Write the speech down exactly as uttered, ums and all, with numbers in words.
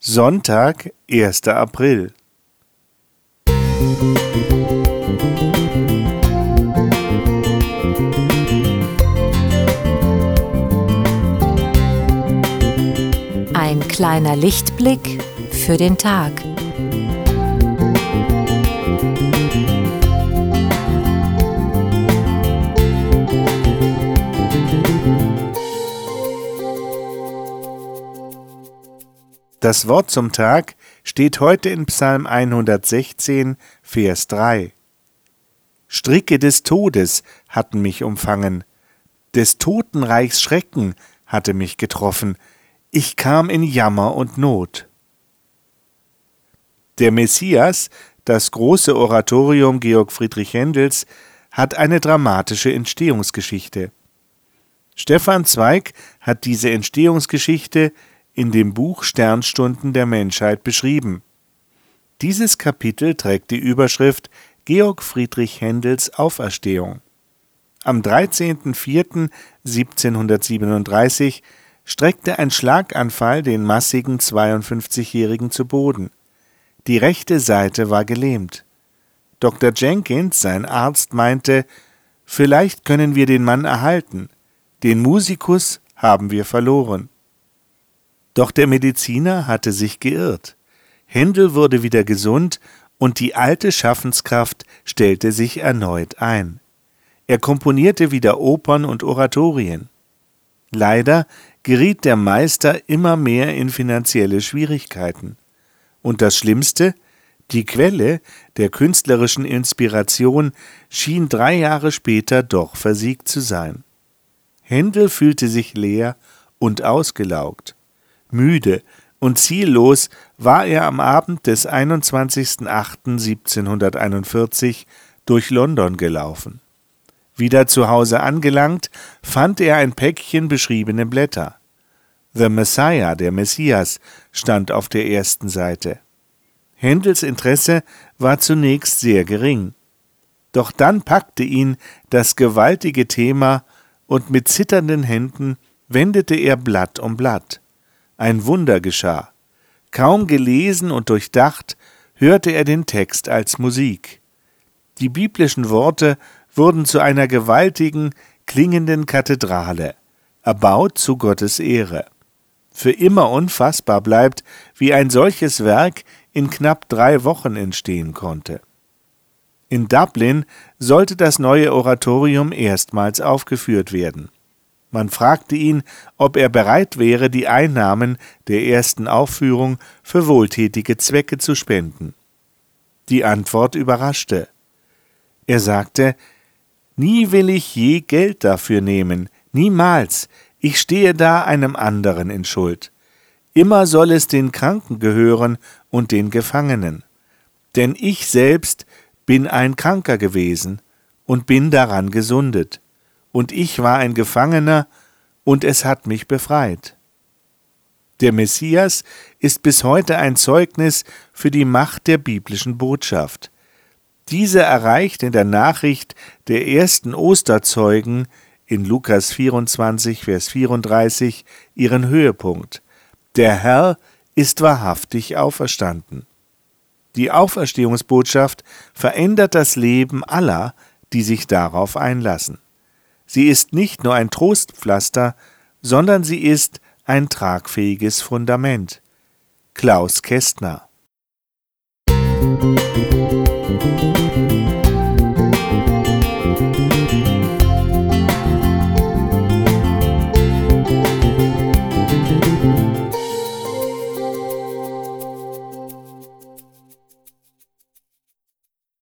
Sonntag, erster April. Ein kleiner Lichtblick für den Tag. Das Wort zum Tag steht heute in Psalm hundertsechzehn, Vers drei. Stricke des Todes hatten mich umfangen, des Totenreichs Schrecken hatte mich getroffen, ich kam in Jammer und Not. Der Messias, das große Oratorium Georg Friedrich Händels, hat eine dramatische Entstehungsgeschichte. Stefan Zweig hat diese Entstehungsgeschichte in dem Buch Sternstunden der Menschheit beschrieben. Dieses Kapitel trägt die Überschrift Georg Friedrich Händels Auferstehung. Am dreizehnten vierten siebzehnhundertsiebenunddreißig streckte ein Schlaganfall den massigen zweiundfünfzigjährigen zu Boden. Die rechte Seite war gelähmt. Doktor Jenkins, sein Arzt, meinte, vielleicht können wir den Mann erhalten. Den Musikus haben wir verloren. Doch der Mediziner hatte sich geirrt. Händel wurde wieder gesund und die alte Schaffenskraft stellte sich erneut ein. Er komponierte wieder Opern und Oratorien. Leider geriet der Meister immer mehr in finanzielle Schwierigkeiten. Und das Schlimmste, die Quelle der künstlerischen Inspiration schien drei Jahre später doch versiegt zu sein. Händel fühlte sich leer und ausgelaugt. Müde und ziellos war er am Abend des einundzwanzigsten achten siebzehnhunderteinundvierzig durch London gelaufen. Wieder zu Hause angelangt, fand er ein Päckchen beschriebene Blätter. The Messiah, der Messias, stand auf der ersten Seite. Händels Interesse war zunächst sehr gering. Doch dann packte ihn das gewaltige Thema und mit zitternden Händen wendete er Blatt um Blatt. Ein Wunder geschah. Kaum gelesen und durchdacht, hörte er den Text als Musik. Die biblischen Worte wurden zu einer gewaltigen, klingenden Kathedrale, erbaut zu Gottes Ehre. Für immer unfassbar bleibt, wie ein solches Werk in knapp drei Wochen entstehen konnte. In Dublin sollte das neue Oratorium erstmals aufgeführt werden. Man fragte ihn, ob er bereit wäre, die Einnahmen der ersten Aufführung für wohltätige Zwecke zu spenden. Die Antwort überraschte. Er sagte, »Nie will ich je Geld dafür nehmen, niemals, ich stehe da einem anderen in Schuld. Immer soll es den Kranken gehören und den Gefangenen. Denn ich selbst bin ein Kranker gewesen und bin daran gesundet. Und ich war ein Gefangener, und es hat mich befreit.« Der Messias ist bis heute ein Zeugnis für die Macht der biblischen Botschaft. Diese erreicht in der Nachricht der ersten Osterzeugen in Lukas vierundzwanzig, Vers vierunddreißig ihren Höhepunkt. Der Herr ist wahrhaftig auferstanden. Die Auferstehungsbotschaft verändert das Leben aller, die sich darauf einlassen. Sie ist nicht nur ein Trostpflaster, sondern sie ist ein tragfähiges Fundament. Klaus Kästner. Musik